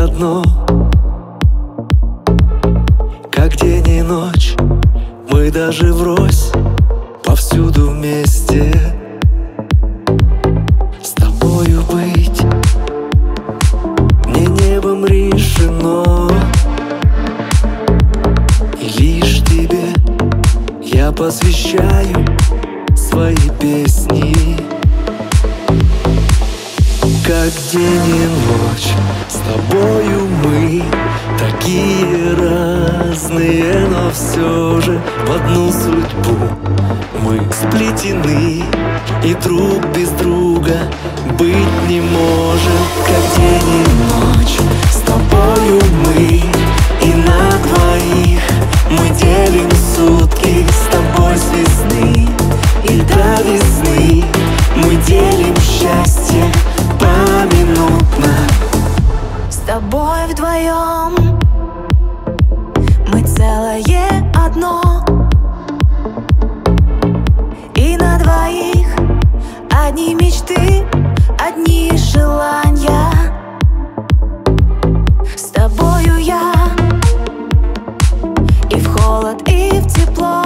одно, как день и ночь. Мы даже врозь, повсюду вместе. С тобою быть мне небом решено, и лишь тебе я посвящаю свои песни. Как день и ночь, с тобою мы такие разные, но все же в одну судьбу мы сплетены, и друг без друга быть не можем. Как день и ночь, с тобою мы, и на двоих мы делим сутки. С тобой с весны и до весны мы делим счастье поминутно. С тобой вдвоем мы целое одно, и на двоих одни мечты, одни желания. С тобою я и в холод, и в тепло,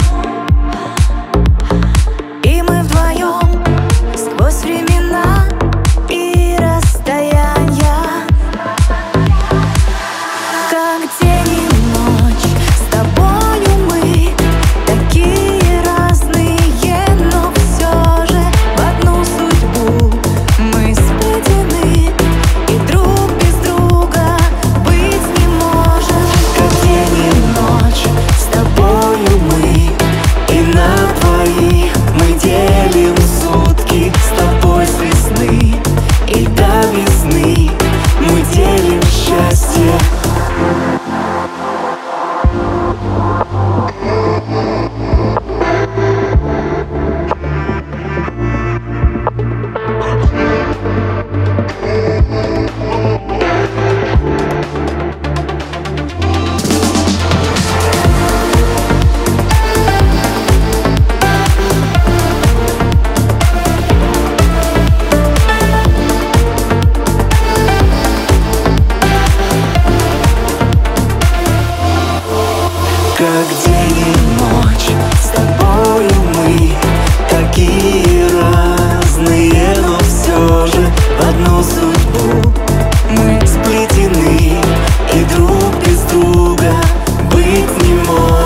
и мы вдвоем сквозь времена и расстояния. Как день и ночь, с тобою мы такие разные, но все же в одну судьбу мы сплетены, и друг без друга быть не можем. Как день и ночь, с тобою мы, и на двоих мы делим сутки. С тобой с весны и до весны мы делим счастье. Как день и ночь, с тобою мы такие разные, но все же в одну судьбу мы сплетены, и друг без друга быть не можем.